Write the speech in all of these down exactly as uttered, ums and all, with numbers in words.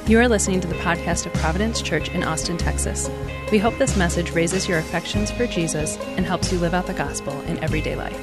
You are listening to the podcast of Providence Church in Austin, Texas. We hope this message raises your affections for Jesus and helps you live out the gospel in everyday life.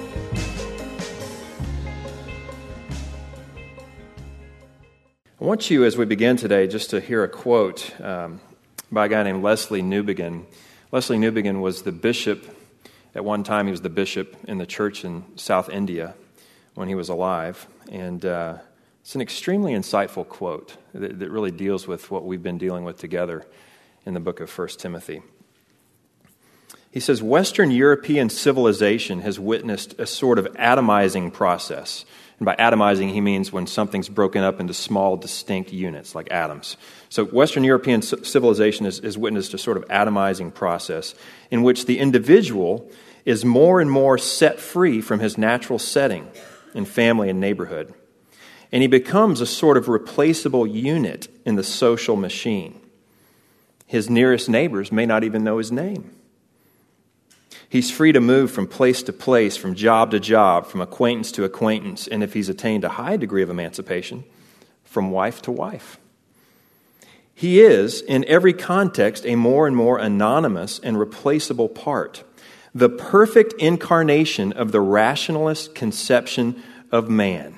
I want you, as we begin today, just to hear a quote um, by a guy named Lesslie Newbigin. Lesslie Newbigin was the bishop. At one time, he was the bishop in the church in South India when he was alive. And uh, it's an extremely insightful quote that, that really deals with what we've been dealing with together in the book of First Timothy. He says, Western European civilization has witnessed a sort of atomizing process. And by atomizing, he means when something's broken up into small, distinct units, like atoms. So Western European civilization has, has witnessed a sort of atomizing process in which the individual is more and more set free from his natural setting in family and neighborhood. And he becomes a sort of replaceable unit in the social machine. His nearest neighbors may not even know his name. He's free to move from place to place, from job to job, from acquaintance to acquaintance, and if he's attained a high degree of emancipation, from wife to wife. He is, in every context, a more and more anonymous and replaceable part, the perfect incarnation of the rationalist conception of man.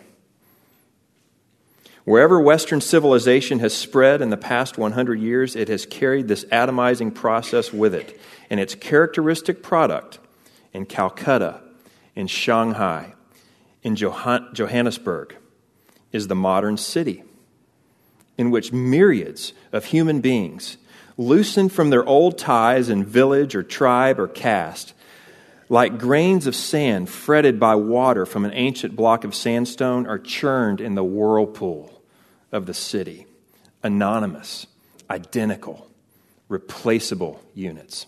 Wherever Western civilization has spread in the past one hundred years, it has carried this atomizing process with it. And its characteristic product in Calcutta, in Shanghai, in Johannesburg, is the modern city, in which myriads of human beings, loosened from their old ties in village or tribe or caste, like grains of sand fretted by water from an ancient block of sandstone, are churned in the whirlpool of the city. Anonymous, identical, replaceable units.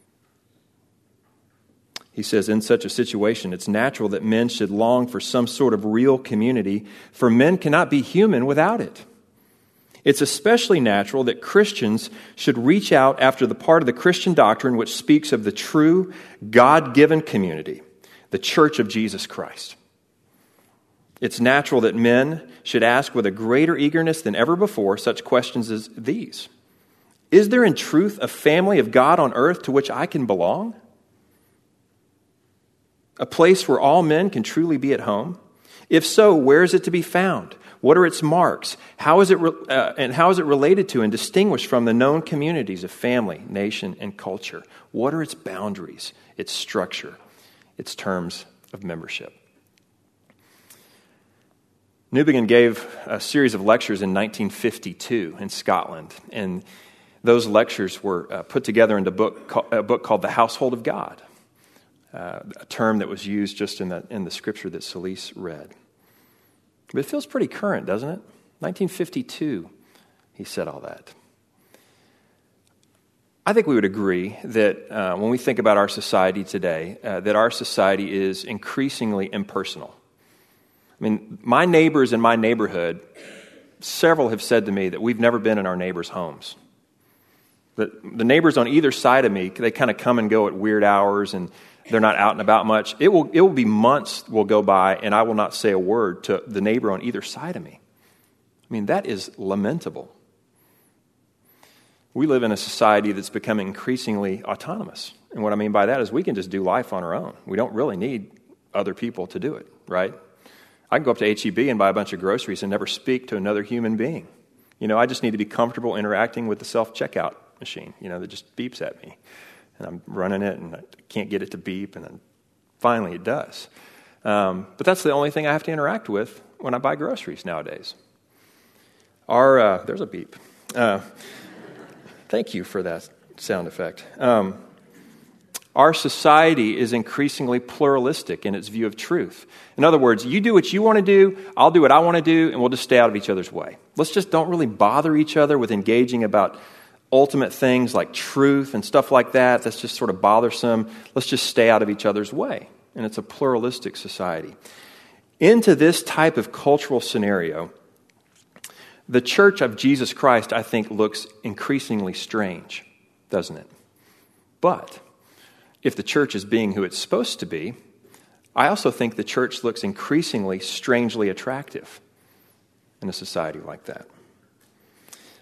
He says, in such a situation, it's natural that men should long for some sort of real community, for men cannot be human without it. It's especially natural that Christians should reach out after the part of the Christian doctrine which speaks of the true, God-given community, the Church of Jesus Christ. It's natural that men should ask with a greater eagerness than ever before such questions as these. Is there in truth a family of God on earth to which I can belong? A place where all men can truly be at home? If so, where is it to be found? What are its marks? How is it re- uh, and how is it related to and distinguished from the known communities of family, nation, and culture? What are its boundaries, its structure, its terms of membership? Newbigin gave a series of lectures in nineteen fifty-two in Scotland, and those lectures were uh, put together in a book, a book called The Household of God, uh, a term that was used just in the, in the scripture that Celise read. But it feels pretty current, doesn't it? nineteen fifty-two, he said all that. I think we would agree that uh, when we think about our society today, uh, that our society is increasingly impersonal. I mean, my neighbors in my neighborhood, several have said to me that we've never been in our neighbors' homes. The, the neighbors on either side of me, they kind of come and go at weird hours, and they're not out and about much. It will it will be months will go by, and I will not say a word to the neighbor on either side of me. I mean, that is lamentable. We live in a society that's becoming increasingly autonomous. And what I mean by that is we can just do life on our own. We don't really need other people to do it, right? I can go up to H E B and buy a bunch of groceries and never speak to another human being. You know, I just need to be comfortable interacting with the self-checkout machine, you know, that just beeps at me. And I'm running it, and I can't get it to beep, and then finally it does. Um, but that's the only thing I have to interact with when I buy groceries nowadays. Our, uh, there's a beep. Uh, thank you for that sound effect. Um, Our society is increasingly pluralistic in its view of truth. In other words, you do what you want to do, I'll do what I want to do, and we'll just stay out of each other's way. Let's just don't really bother each other with engaging about ultimate things like truth and stuff like that. That's just sort of bothersome. Let's just stay out of each other's way. And it's a pluralistic society. Into this type of cultural scenario, the Church of Jesus Christ, I think, looks increasingly strange, doesn't it? But if the church is being who it's supposed to be, I also think the church looks increasingly strangely attractive in a society like that.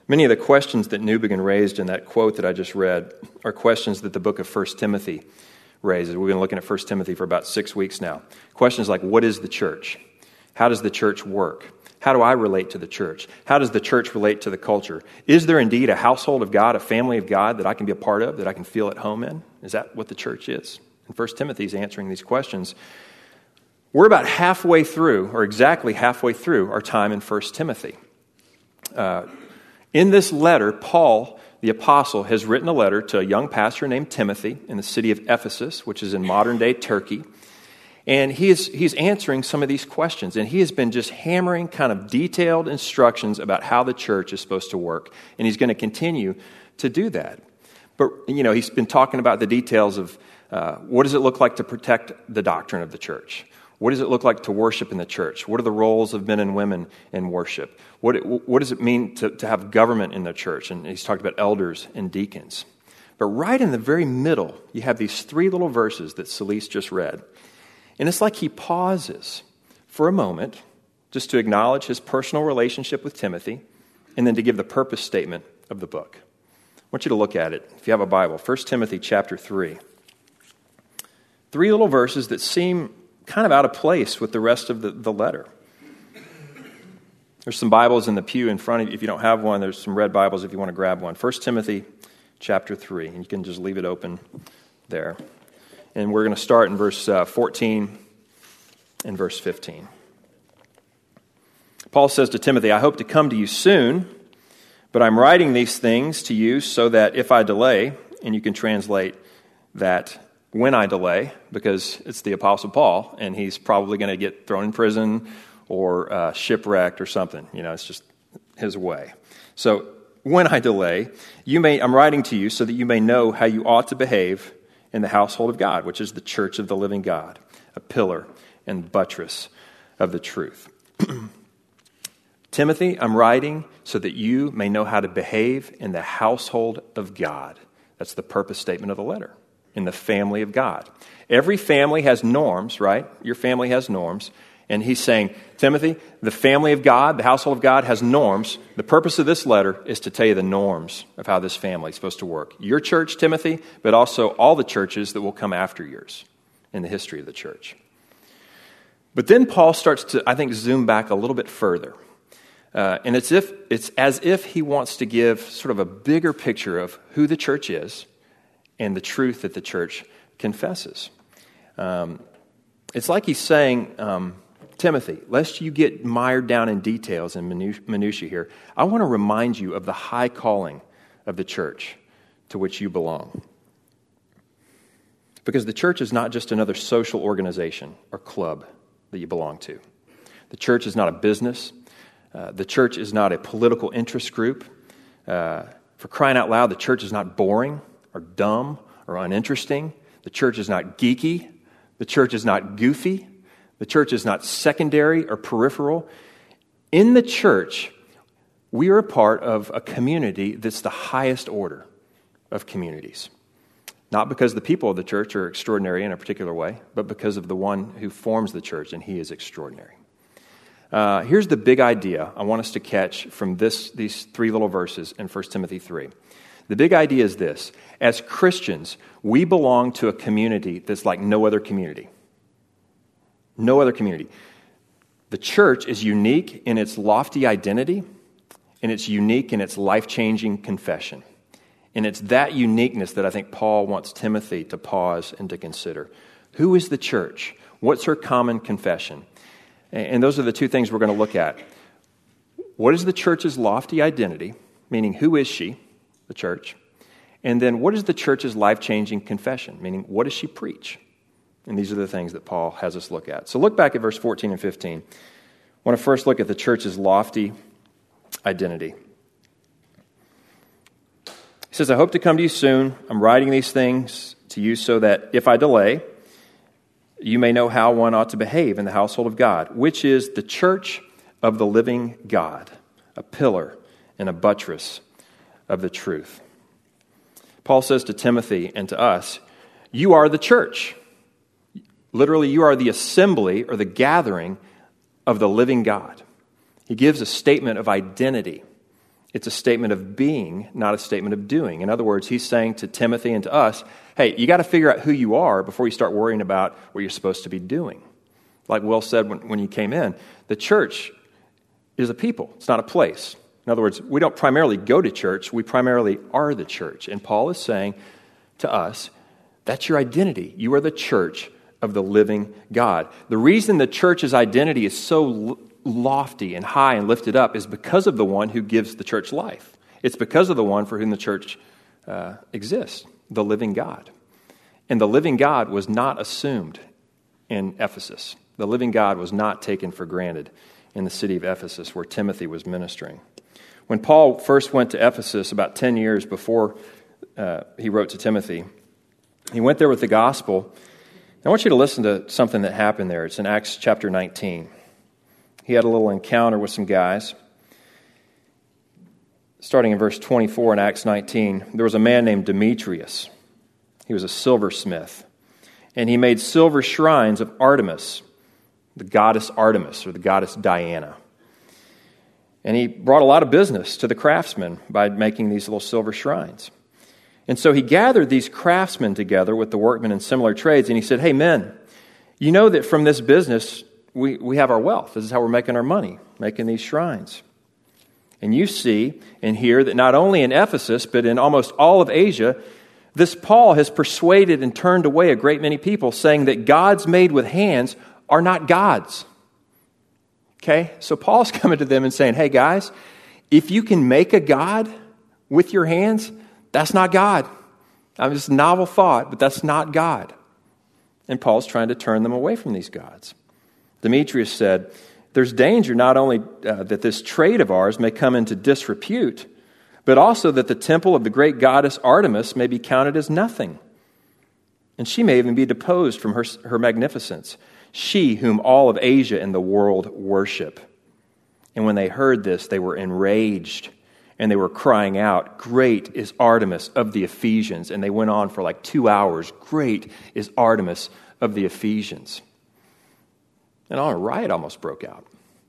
Many of the questions that Newbigin raised in that quote that I just read are questions that the book of First Timothy raises. We've been looking at First Timothy for about six weeks now. Questions like, what is the church? How does the church work? How do I relate to the church? How does the church relate to the culture? Is there indeed a household of God, a family of God that I can be a part of, that I can feel at home in? Is that what the church is? And First Timothy is answering these questions. We're about halfway through, or exactly halfway through, our time in First Timothy. Uh, in this letter, Paul, the apostle, has written a letter to a young pastor named Timothy in the city of Ephesus, which is in modern-day Turkey. And he is, he's answering some of these questions. And he has been just hammering kind of detailed instructions about how the church is supposed to work. And he's going to continue to do that. But, you know, he's been talking about the details of uh, what does it look like to protect the doctrine of the church? What does it look like to worship in the church? What are the roles of men and women in worship? What, what does it mean to, to have government in the church? And he's talked about elders and deacons. But right in the very middle, you have these three little verses that Celeste just read. And it's like he pauses for a moment just to acknowledge his personal relationship with Timothy and then to give the purpose statement of the book. I want you to look at it, if you have a Bible. First Timothy chapter three. Three little verses that seem kind of out of place with the rest of the, the letter. There's some Bibles in the pew in front of you. If you don't have one, there's some red Bibles if you want to grab one. First Timothy chapter three. And you can just leave it open there. And we're going to start in verse uh, fourteen and verse fifteen. Paul says to Timothy, I hope to come to you soon, but I'm writing these things to you so that if I delay, and you can translate that when I delay, because it's the Apostle Paul, and he's probably going to get thrown in prison or uh, shipwrecked or something. You know, it's just his way. So when I delay, you may I'm writing to you so that you may know how you ought to behave in the household of God, which is the church of the living God, a pillar and buttress of the truth. Timothy, I'm writing so that you may know how to behave in the household of God. That's the purpose statement of the letter. In the family of God. Every family has norms, right? Your family has norms. And he's saying, Timothy, the family of God, the household of God has norms. The purpose of this letter is to tell you the norms of how this family is supposed to work. Your church, Timothy, but also all the churches that will come after yours in the history of the church. But then Paul starts to, I think, zoom back a little bit further. Uh, and it's, if, it's as if he wants to give sort of a bigger picture of who the church is and the truth that the church confesses. Um, it's like he's saying, um, Timothy, lest you get mired down in details and minutiae here, I want to remind you of the high calling of the church to which you belong. Because the church is not just another social organization or club that you belong to. The church is not a business. Uh, the church is not a political interest group. Uh, for crying out loud, the church is not boring or dumb or uninteresting. The church is not geeky. The church is not goofy. The church is not secondary or peripheral. In the church, we are a part of a community that's the highest order of communities. Not because the people of the church are extraordinary in a particular way, but because of the one who forms the church, and he is extraordinary. Uh, here's the big idea I want us to catch from this these three little verses in First Timothy three. The big idea is this. As Christians, we belong to a community that's like no other community. No other community. The church is unique in its lofty identity, and it's unique in its life-changing confession. And it's that uniqueness that I think Paul wants Timothy to pause and to consider. Who is the church? What's her common confession? And those are the two things we're going to look at. What is the church's lofty identity? Meaning, who is she? The church. And then what is the church's life-changing confession? Meaning, what does she preach? And these are the things that Paul has us look at. So look back at verse fourteen and fifteen. I want to first look at the church's lofty identity. He says, I hope to come to you soon. I'm writing these things to you so that if I delay, you may know how one ought to behave in the household of God, which is the church of the living God, a pillar and a buttress of the truth. Paul says to Timothy and to us, you are the church. Literally, you are the assembly or the gathering of the living God. He gives a statement of identity It's a statement of being, not a statement of doing. In other words, he's saying to Timothy and to us, hey, you got to figure out who you are before you start worrying about what you're supposed to be doing. Like Will said when, when you came in, the church is a people. It's not a place. In other words, we don't primarily go to church. We primarily are the church. And Paul is saying to us, that's your identity. You are the church of the living God. The reason the church's identity is so lofty and high and lifted up is because of the one who gives the church life. It's because of the one for whom the church uh, exists, the living God. And the living God was not assumed in Ephesus. The living God was not taken for granted in the city of Ephesus where Timothy was ministering. When Paul first went to Ephesus about ten years before uh, he wrote to Timothy, he went there with the gospel. I want you to listen to something that happened there. It's in Acts chapter nineteen. He had a little encounter with some guys. Starting in verse twenty-four in Acts nineteen, there was a man named Demetrius. He was a silversmith. And he made silver shrines of Artemis, the goddess Artemis, or the goddess Diana. And he brought a lot of business to the craftsmen by making these little silver shrines. And so he gathered these craftsmen together with the workmen in similar trades, and he said, hey, men, you know that from this business we, we have our wealth. This is how we're making our money, making these shrines. And you see and hear that not only in Ephesus, but in almost all of Asia, this Paul has persuaded and turned away a great many people, saying that gods made with hands are not gods. Okay? So Paul's coming to them and saying, hey guys, if you can make a god with your hands, that's not God. I mean, it's a novel thought, but that's not God. And Paul's trying to turn them away from these gods. Demetrius said, there's danger not only uh, that this trade of ours may come into disrepute, but also that the temple of the great goddess Artemis may be counted as nothing. And she may even be deposed from her, her magnificence, she whom all of Asia and the world worship. And when they heard this, they were enraged, and they were crying out, great is Artemis of the Ephesians. And they went on for like two hours, great is Artemis of the Ephesians. And a riot almost broke out.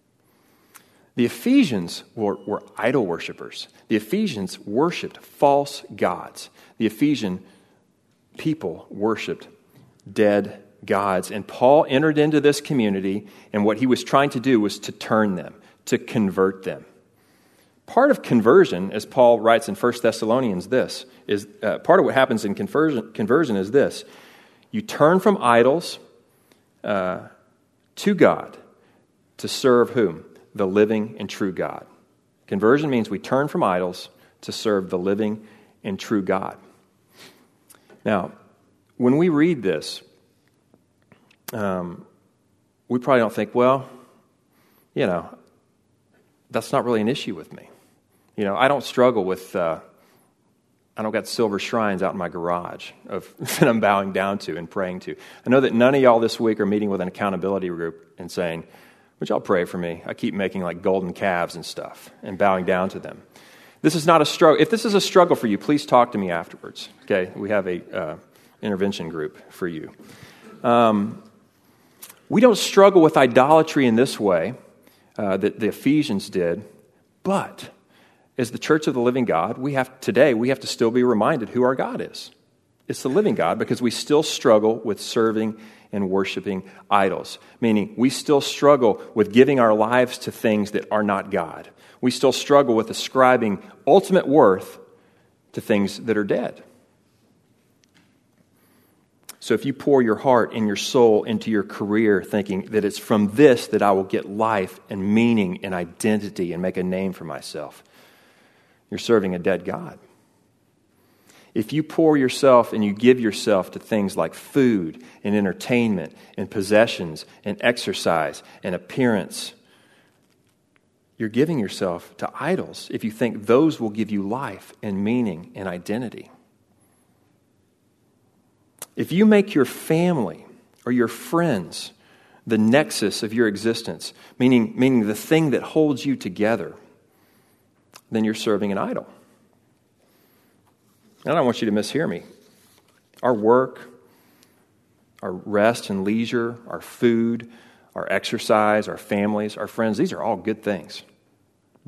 The Ephesians were, were idol worshipers. The Ephesians worshipped false gods. The Ephesian people worshipped dead gods. And Paul entered into this community, and what he was trying to do was to turn them, to convert them. Part of conversion, as Paul writes in First Thessalonians, this is uh, part of what happens in conversion. Conversion is this: you turn from idols uh, to God to serve whom? The living and true God. Conversion means we turn from idols to serve the living and true God. Now, when we read this, um, we probably don't think, well, you know, that's not really an issue with me. You know, I don't struggle with, uh, I don't got silver shrines out in my garage of that I'm bowing down to and praying to. I know that none of y'all this week are meeting with an accountability group and saying, would y'all pray for me? I keep making like golden calves and stuff and bowing down to them. This is not a struggle. If this is a struggle for you, please talk to me afterwards. Okay, we have a uh, intervention group for you. Um, we don't struggle with idolatry in this way uh, that the Ephesians did, but as the church of the living God, we have today we have to still be reminded who our God is. It's the living God, because we still struggle with serving and worshiping idols, meaning we still struggle with giving our lives to things that are not God. We still struggle with ascribing ultimate worth to things that are dead. So if you pour your heart and your soul into your career thinking that it's from this that I will get life and meaning and identity and make a name for myself, you're serving a dead God. If you pour yourself and you give yourself to things like food and entertainment and possessions and exercise and appearance, you're giving yourself to idols if you think those will give you life and meaning and identity. If you make your family or your friends the nexus of your existence, meaning, meaning the thing that holds you together, then you're serving an idol. And I don't want you to mishear me. Our work, our rest and leisure, our food, our exercise, our families, our friends, these are all good things.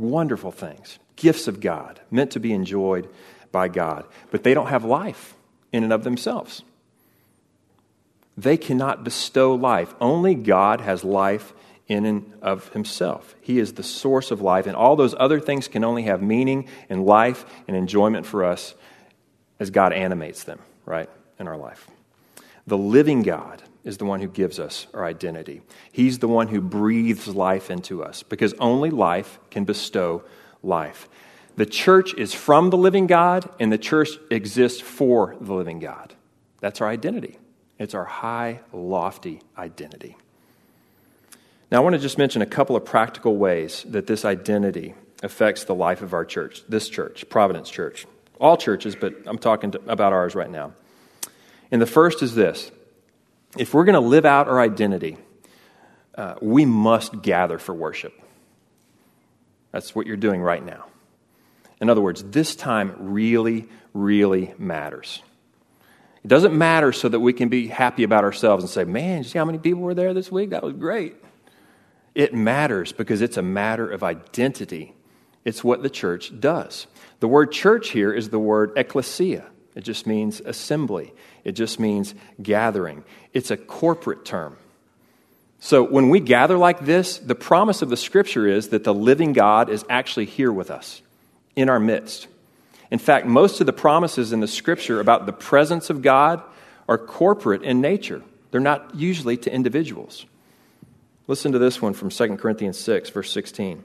wonderful things, gifts of God, meant to be enjoyed by God, but they don't have life in and of themselves. They cannot bestow life. Only God has life in and of himself. He is the source of life, and all those other things can only have meaning and life and enjoyment for us as God animates them, right, in our life. The living God is the one who gives us our identity. He's the one who breathes life into us, because only life can bestow life. The church is from the living God, and the church exists for the living God. That's our identity. It's our high, lofty identity. Now, I want to just mention a couple of practical ways that this identity affects the life of our church, this church, Providence Church. All churches, but I'm talking to, about ours right now. And the first is this. If we're going to live out our identity, uh, we must gather for worship. That's what you're doing right now. In other words, this time really, really matters. It doesn't matter so that we can be happy about ourselves and say, man, you see how many people were there this week? That was great. It matters because it's a matter of identity. It's what the church does. The word church here is the word ecclesia. It just means assembly. It just means gathering. It's a corporate term. So when we gather like this, the promise of the Scripture is that the living God is actually here with us, in our midst. In fact, most of the promises in the Scripture about the presence of God are corporate in nature. They're not usually to individuals. Listen to this one from Second Corinthians six, verse sixteen.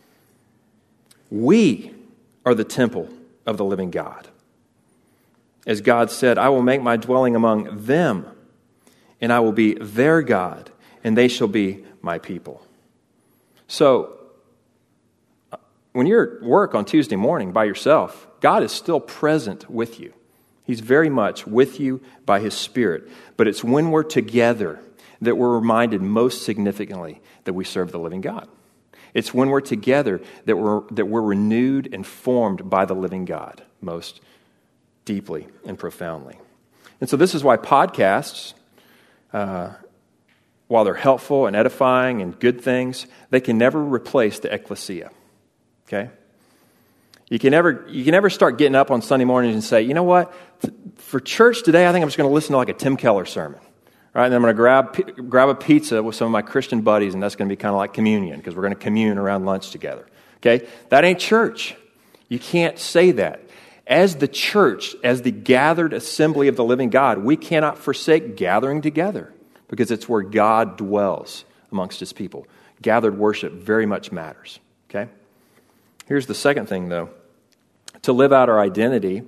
We are the temple of the living God. As God said, I will make my dwelling among them, and I will be their God, and they shall be my people. So, when you're at work on Tuesday morning by yourself, God is still present with you. He's very much with you by His Spirit. But it's when we're together that we're reminded most significantly that we serve the living God. It's when we're together that we're, that we're renewed and formed by the living God most deeply and profoundly. And so this is why podcasts, uh, while they're helpful and edifying and good things, they can never replace the ecclesia. Okay? You can never you can never start getting up on Sunday mornings and say, you know what, for church today, I think I'm just going to listen to like a Tim Keller sermon. Right? And then I'm going to grab grab a pizza with some of my Christian buddies, and that's going to be kind of like communion, because we're going to commune around lunch together. Okay? That ain't church. You can't say that. As the church, as the gathered assembly of the living God, we cannot forsake gathering together, because it's where God dwells amongst His people. Gathered worship very much matters. Okay? Here's the second thing, though. To live out our identity,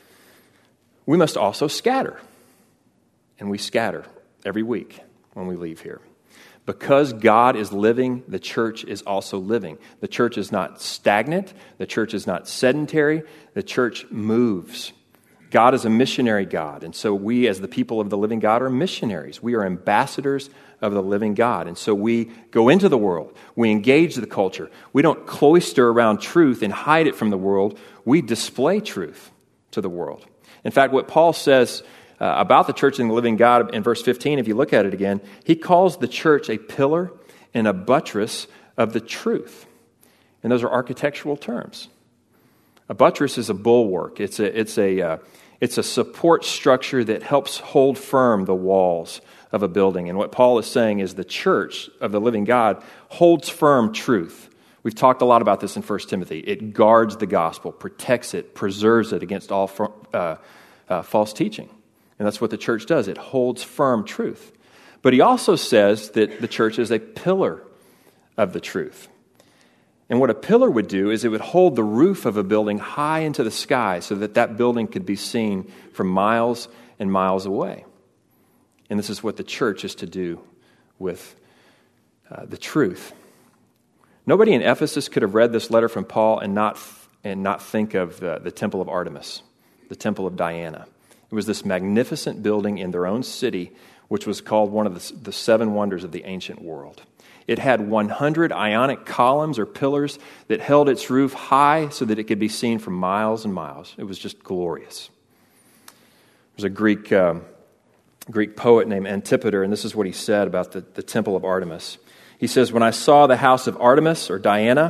we must also scatter. And we scatter every week when we leave here. Because God is living, the church is also living. The church is not stagnant. The church is not sedentary. The church moves. God is a missionary God, and so we as the people of the living God are missionaries. We are ambassadors of the living God, and so we go into the world. We engage the culture. We don't cloister around truth and hide it from the world. We display truth to the world. In fact, what Paul says Uh, about the church and the living God in verse fifteen, if you look at it again, he calls the church a pillar and a buttress of the truth. And those are architectural terms. A buttress is a bulwark. It's a, it's a, uh, it's a support structure that helps hold firm the walls of a building. And what Paul is saying is the church of the living God holds firm truth. We've talked a lot about this in First Timothy. It guards the gospel, protects it, preserves it against all uh, uh, false teaching. And that's what the church does. It holds firm truth. But he also says that the church is a pillar of the truth. And what a pillar would do is it would hold the roof of a building high into the sky so that that building could be seen from miles and miles away. And this is what the church is to do with uh, the truth. Nobody in Ephesus could have read this letter from Paul and not and not think of the, the temple of Artemis, the temple of Diana. It was this magnificent building in their own city, which was called one of the, the seven wonders of the ancient world. It had one hundred ionic columns or pillars that held its roof high so that it could be seen from miles and miles. It was just glorious. There's a Greek um, Greek poet named Antipater, and this is what he said about the, the temple of Artemis. He says, "When I saw the house of Artemis, or Diana,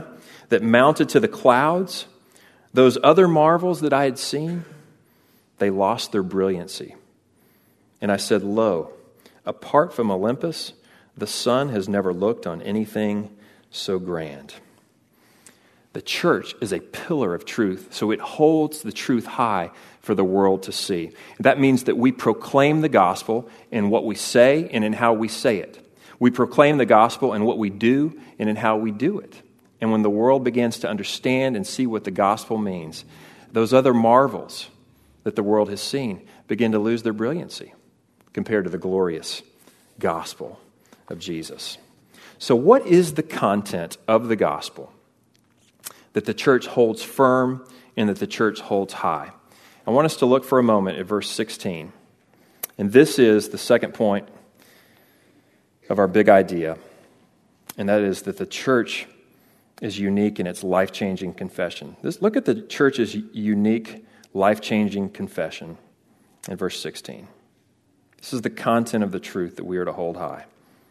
that mounted to the clouds, those other marvels that I had seen, they lost their brilliancy. And I said, lo, apart from Olympus, the sun has never looked on anything so grand. The church is a pillar of truth, so it holds the truth high for the world to see. That means that we proclaim the gospel in what we say and in how we say it. We proclaim the gospel in what we do and in how we do it. And when the world begins to understand and see what the gospel means, those other marvels that the world has seen begin to lose their brilliancy compared to the glorious gospel of Jesus. So what is the content of the gospel that the church holds firm and that the church holds high? I want us to look for a moment at verse sixteen. And this is the second point of our big idea, and that is that the church is unique in its life-changing confession. This, look at the church's unique, life-changing confession in verse sixteen. This is the content of the truth that we are to hold high.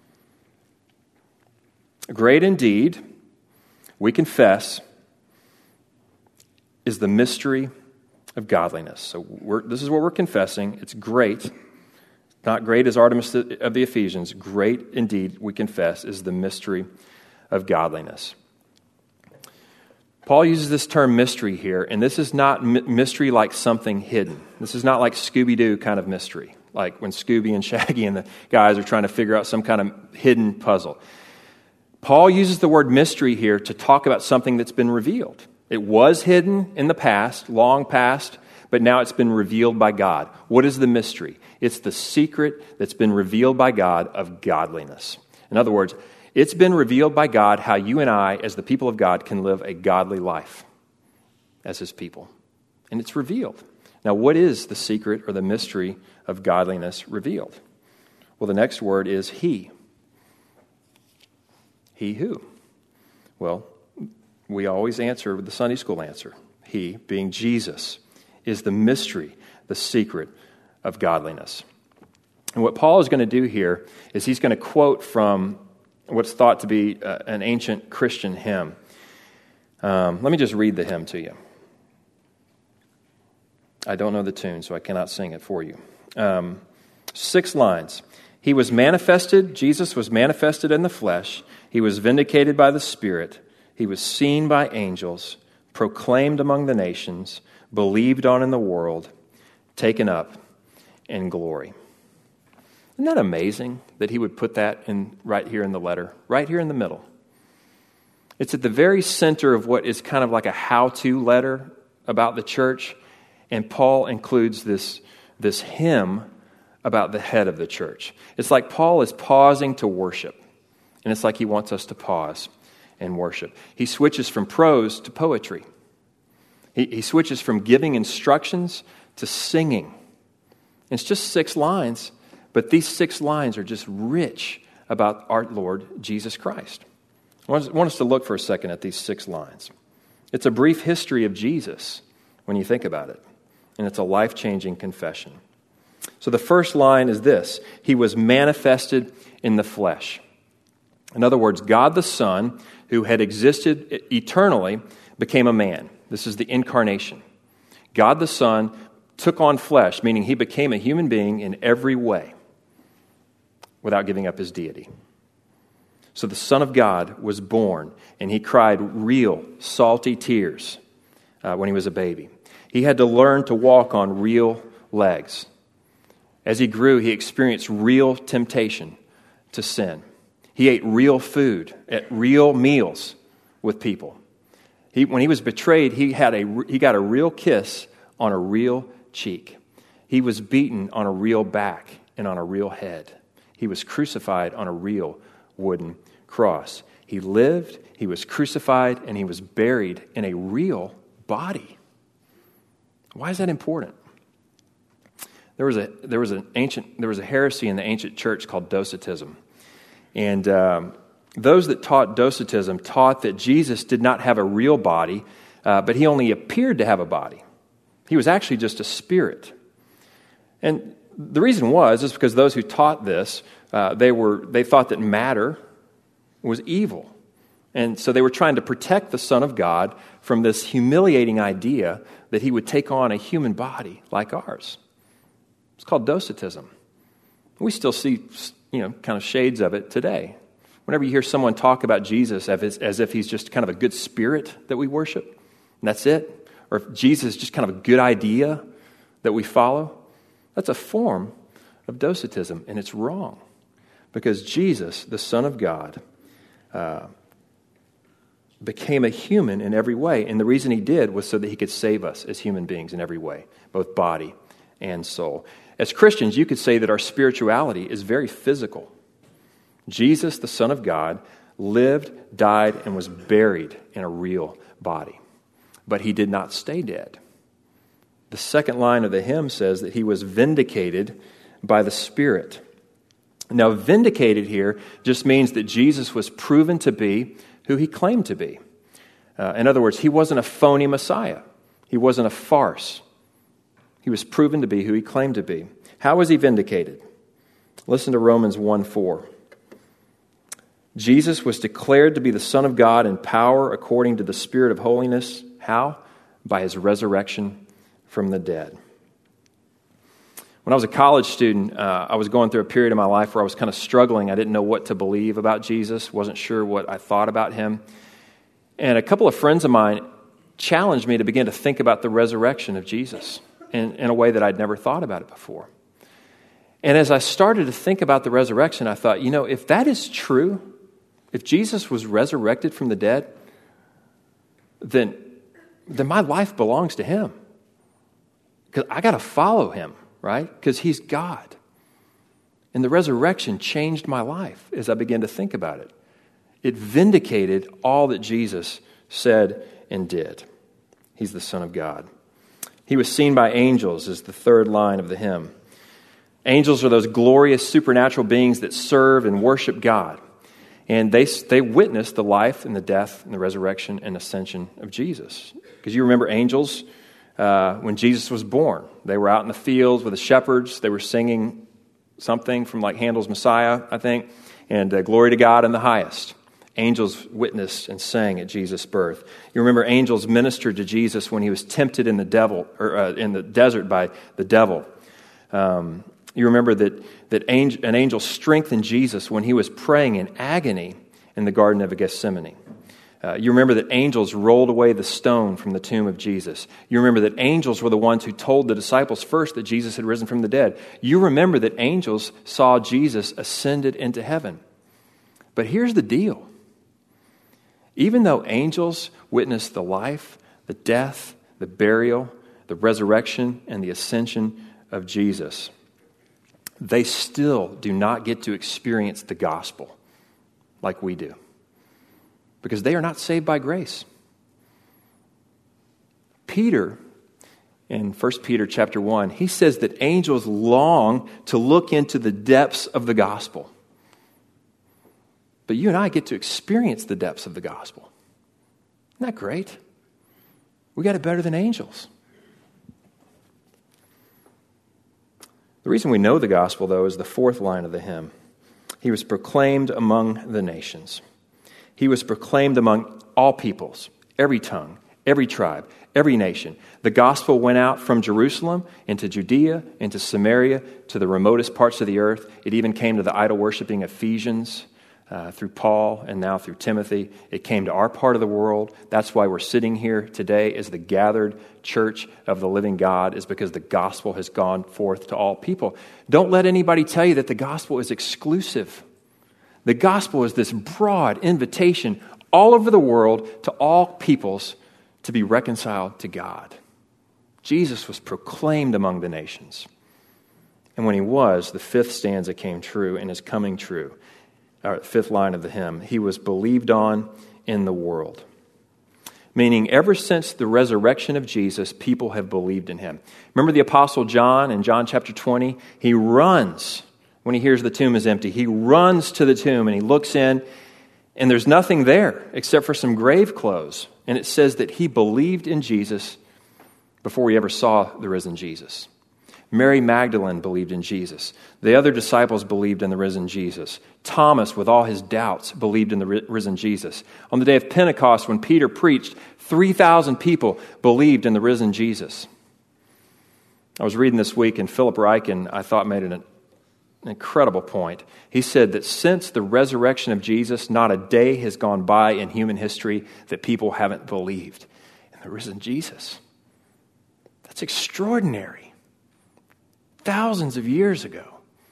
Great indeed, we confess, is the mystery of godliness. So we're, this is what we're confessing. It's great. Not great as Artemis of the Ephesians. Great indeed, we confess, is the mystery of godliness. Paul uses this term mystery here, and this is not mystery like something hidden. This is not like Scooby-Doo kind of mystery, like when Scooby and Shaggy and the guys are trying to figure out some kind of hidden puzzle. Paul uses the word mystery here to talk about something that's been revealed. It was hidden in the past, long past, but now it's been revealed by God. What is the mystery? It's the secret that's been revealed by God of godliness. In other words, it's been revealed by God how you and I, as the people of God, can live a godly life as His people. And it's revealed. Now, what is the secret or the mystery of godliness revealed? Well, the next word is He. He who? Well, we always answer with the Sunday school answer. He, being Jesus, is the mystery, the secret of godliness. And what Paul is going to do here is he's going to quote from what's thought to be uh, an ancient Christian hymn. Um, let me just read the hymn to you. I don't know the tune, so I cannot sing it for you. Um, six lines. He was manifested, Jesus was manifested in the flesh. He was vindicated by the Spirit. He was seen by angels, proclaimed among the nations, believed on in the world, taken up in glory. Isn't that amazing that he would put that in right here in the letter, right here in the middle? It's at the very center of what is kind of like a how-to letter about the church, and Paul includes this, this hymn about the head of the church. It's like Paul is pausing to worship, and it's like he wants us to pause and worship. He switches from prose to poetry. He, he switches from giving instructions to singing. It's just six lines, but these six lines are just rich about our Lord Jesus Christ. I want us to look for a second at these six lines. It's a brief history of Jesus when you think about it, and it's a life-changing confession. So the first line is this: He was manifested in the flesh. In other words, God the Son, who had existed eternally, became a man. This is the incarnation. God the Son took on flesh, meaning He became a human being in every way without giving up His deity. So the Son of God was born, and He cried real, salty tears uh, when He was a baby. He had to learn to walk on real legs. As He grew, He experienced real temptation to sin. He ate real food at real meals with people. He, when He was betrayed, he, had a, he got a real kiss on a real cheek. He was beaten on a real back and on a real head. He was crucified on a real wooden cross. He lived, He was crucified, and He was buried in a real body. Why is that important? There was a there was an ancient there was a heresy in the ancient church called Docetism, and um, those that taught Docetism taught that Jesus did not have a real body, uh, but He only appeared to have a body. He was actually just a spirit, and the reason was is because those who taught this uh, they were they thought that matter was evil, And so they were trying to protect the Son of God from this humiliating idea that he would take on a human body like ours. It's called Docetism. We still see, you know, kind of shades of it today. Whenever you hear someone talk about Jesus as, as if he's just kind of a good spirit that we worship, and that's it, or if Jesus is just kind of a good idea that we follow, that's a form of Docetism, and it's wrong. Because Jesus, the Son of God, uh, became a human in every way, and the reason he did was so that he could save us as human beings in every way, both body and soul. As Christians, you could say that our spirituality is very physical. Jesus, the Son of God, lived, died, and was buried in a real body. But he did not stay dead. The second line of the hymn says that he was vindicated by the Spirit. Now, vindicated here just means that Jesus was proven to be who he claimed to be. Uh, in other words, he wasn't a phony Messiah. He wasn't a farce. He was proven to be who he claimed to be. How was he vindicated? Listen to Romans one four. Jesus was declared to be the Son of God in power according to the Spirit of holiness. How? By his resurrection from the dead. When I was a college student, uh, I was going through a period of my life where I was kind of struggling. I didn't know what to believe about Jesus, wasn't sure what I thought about him. And a couple of friends of mine challenged me to begin to think about the resurrection of Jesus in, in a way that I'd never thought about it before. And as I started to think about the resurrection, I thought, you know, if that is true, if Jesus was resurrected from the dead, then, then my life belongs to him. Because I got to follow him, right? Because he's God. And the resurrection changed my life as I began to think about it. It vindicated all that Jesus said and did. He's the Son of God. He was seen by angels is the third line of the hymn. Angels are those glorious supernatural beings that serve and worship God. And they they witnessed the life and the death and the resurrection and ascension of Jesus. Because you remember angels, uh, when Jesus was born, they were out in the fields with the shepherds. They were singing something from like Handel's Messiah, I think, and uh, glory to God in the highest. Angels witnessed and sang at Jesus' birth. You remember angels ministered to Jesus when he was tempted in the devil or uh, in the desert by the devil. Um, you remember that that angel, an angel strengthened Jesus when he was praying in agony in the Garden of Gethsemane. Uh, you remember that angels rolled away the stone from the tomb of Jesus. You remember that angels were the ones who told the disciples first that Jesus had risen from the dead. You remember that angels saw Jesus ascended into heaven. But here's the deal. Even though angels witnessed the life, the death, the burial, the resurrection, and the ascension of Jesus, they still do not get to experience the gospel like we do. Because they are not saved by grace. Peter, in First Peter chapter one, he says that angels long to look into the depths of the gospel. But you and I get to experience the depths of the gospel. Isn't that great? We got it better than angels. The reason we know the gospel, though, is the fourth line of the hymn. He was proclaimed among the nations. He was proclaimed among all peoples, every tongue, every tribe, every nation. The gospel went out from Jerusalem into Judea, into Samaria, to the remotest parts of the earth. It even came to the idol-worshiping Ephesians uh, through Paul and now through Timothy. It came to our part of the world. That's why we're sitting here today as the gathered church of the living God, is because the gospel has gone forth to all people. Don't let anybody tell you that the gospel is exclusive. The gospel is this broad invitation all over the world to all peoples to be reconciled to God. Jesus was proclaimed among the nations. And when he was, the fifth stanza came true and is coming true. Our fifth line of the hymn, he was believed on in the world. Meaning, ever since the resurrection of Jesus, people have believed in him. Remember the Apostle John in John chapter twenty? He runs when he hears the tomb is empty. He runs to the tomb and he looks in, and there's nothing there except for some grave clothes. And it says that he believed in Jesus before he ever saw the risen Jesus. Mary Magdalene believed in Jesus. The other disciples believed in the risen Jesus. Thomas, with all his doubts, believed in the risen Jesus. On the day of Pentecost, when Peter preached, three thousand people believed in the risen Jesus. I was reading this week, and Philip Ryken, I thought, made an, an incredible point. He said that since the resurrection of Jesus, not a day has gone by in human history that people haven't believed in the risen Jesus. That's extraordinary. Thousands of years ago.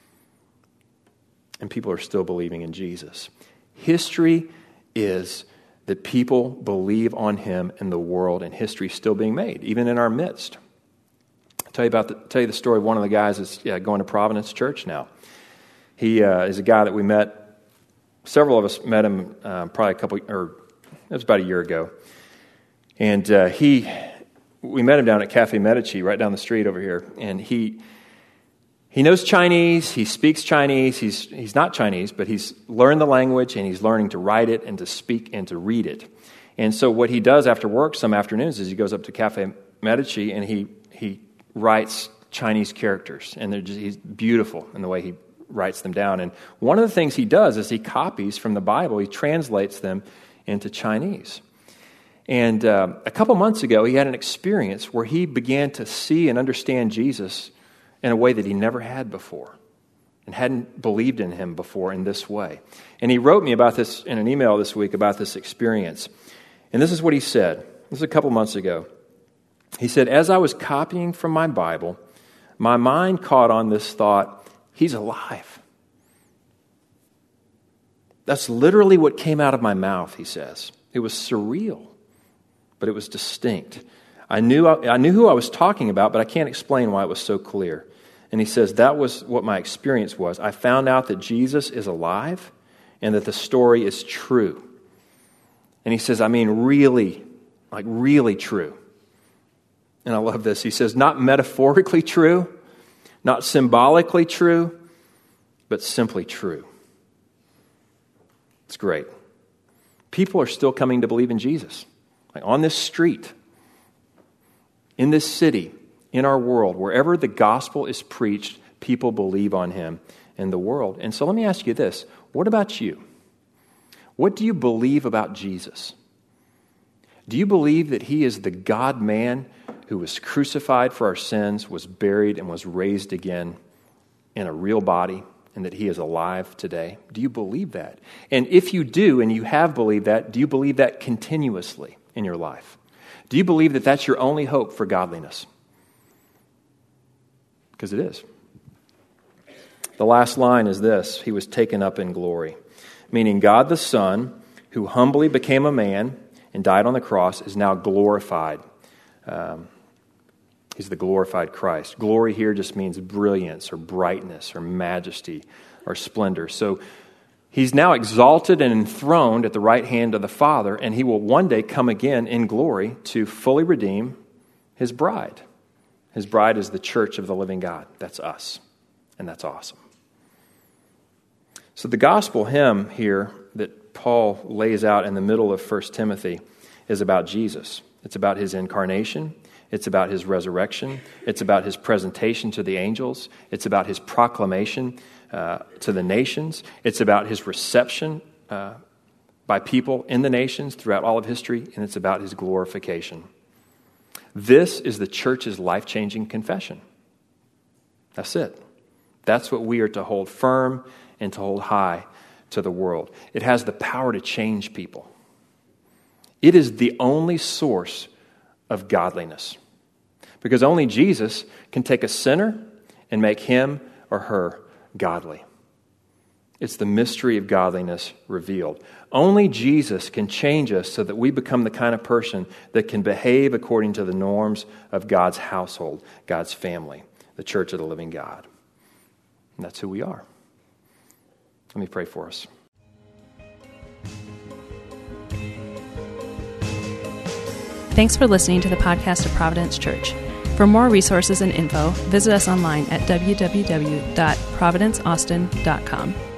And people are still believing in Jesus. History is that people believe on him in the world, and history is still being made, even in our midst. I'll tell you about the, tell you the story of one of the guys that's yeah, going to Providence Church now. He uh, is a guy that we met. Several of us met him uh, probably a couple, or it was about a year ago. And uh, he, we met him down at Cafe Medici, right down the street over here. And he, he knows Chinese. He speaks Chinese. He's he's not Chinese, but he's learned the language, and he's learning to write it and to speak and to read it. And so what he does after work some afternoons is he goes up to Cafe Medici and he he writes Chinese characters, and they're just, he's beautiful in the way he writes them down. And one of the things he does is he copies from the Bible. He translates them into Chinese. And uh, a couple months ago, he had an experience where he began to see and understand Jesus in a way that he never had before and hadn't believed in him before in this way. And he wrote me about this in an email this week about this experience. And this is what he said. This is a couple months ago. He said, as I was copying from my Bible, my mind caught on this thought, he's alive. That's literally what came out of my mouth, he says. It was surreal, but it was distinct. I knew I, I knew who I was talking about, but I can't explain why it was so clear. And he says, that was what my experience was. I found out that Jesus is alive and that the story is true. And he says, I mean, really, like really true. And I love this. He says, not metaphorically true, not symbolically true, but simply true. It's great. People are still coming to believe in Jesus. Like on this street, in this city, in our world, wherever the gospel is preached, people believe on him in the world. And so let me ask you this. What about you? What do you believe about Jesus? Do you believe that he is the God-man who was crucified for our sins, was buried, and was raised again in a real body, and that he is alive today? Do you believe that? And if you do, and you have believed that, do you believe that continuously in your life? Do you believe that that's your only hope for godliness? Because it is. The last line is this: he was taken up in glory. Meaning God the Son, who humbly became a man and died on the cross, is now glorified. Um, he's the glorified Christ. Glory here just means brilliance or brightness or majesty or splendor. So he's now exalted and enthroned at the right hand of the Father, and he will one day come again in glory to fully redeem his bride. His bride is the church of the living God. That's us, and that's awesome. So the gospel hymn here that Paul lays out in the middle of First Timothy is about Jesus. It's about his incarnation. It's about his resurrection. It's about his presentation to the angels. It's about his proclamation uh, to the nations. It's about his reception uh, by people in the nations throughout all of history, and it's about his glorification. This is the church's life-changing confession. That's it. That's what we are to hold firm and to hold high to the world. It has the power to change people. It is the only source of godliness. Because only Jesus can take a sinner and make him or her godly. It's the mystery of godliness revealed. Only Jesus can change us so that we become the kind of person that can behave according to the norms of God's household, God's family, the church of the living God. And that's who we are. Let me pray for us. Thanks for listening to the podcast of Providence Church. For more resources and info, visit us online at w w w dot providence austin dot com.